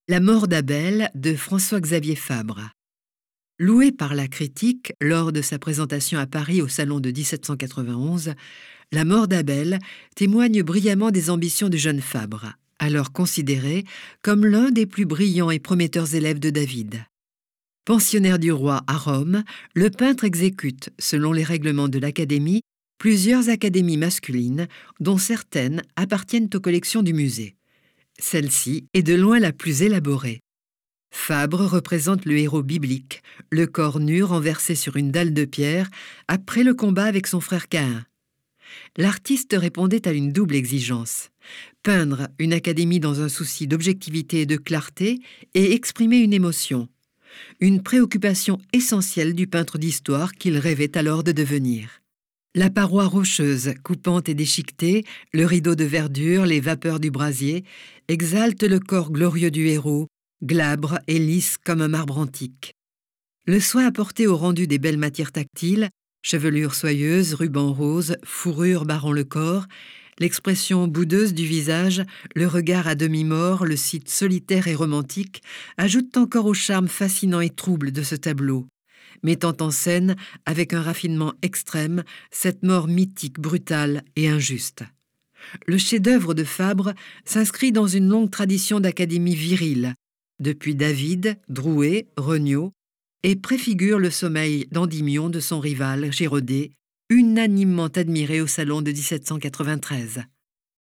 La mort d'Abel de François-Xavier Fabre. Loué par la critique lors de sa présentation à Paris au Salon de 1791, La mort d'Abel témoigne brillamment des ambitions du jeune Fabre, alors considéré comme l'un des plus brillants et prometteurs élèves de David. Pensionnaire du roi à Rome, le peintre exécute, selon les règlements de l'Académie, plusieurs académies masculines, dont certaines appartiennent aux collections du musée. Celle-ci est de loin la plus élaborée. Fabre représente le héros biblique, le corps nu renversé sur une dalle de pierre après le combat avec son frère Caïn. L'artiste répondait à une double exigence: peindre une académie dans un souci d'objectivité et de clarté et exprimer une émotion, une préoccupation essentielle du peintre d'histoire qu'il rêvait alors de devenir. La paroi rocheuse, coupante et déchiquetée, le rideau de verdure, les vapeurs du brasier, exaltent le corps glorieux du héros, glabre et lisse comme un marbre antique. Le soin apporté au rendu des belles matières tactiles, chevelure soyeuse, ruban rose, fourrure barrant le corps, l'expression boudeuse du visage, le regard à demi-mort, le site solitaire et romantique, ajoutent encore au charme fascinant et trouble de ce tableau, mettant en scène, avec un raffinement extrême, cette mort mythique, brutale et injuste. Le chef-d'œuvre de Fabre s'inscrit dans une longue tradition d'académie virile, depuis David, Drouet, Regnault, et préfigure le sommeil d'Endymion de son rival, Girodet, unanimement admiré au Salon de 1793.